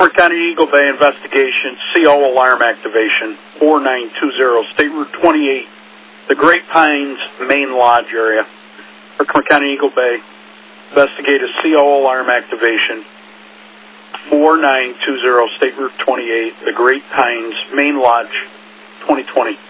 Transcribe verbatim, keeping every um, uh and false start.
Herkimer County Eagle Bay investigation, C O alarm activation, four nine two zero, State Route twenty-eight, the Great Pines Main Lodge area. Herkimer County Eagle Bay, investigate a C O alarm activation, four nine two zero, State Route twenty-eight, the Great Pines Main Lodge, twenty twenty.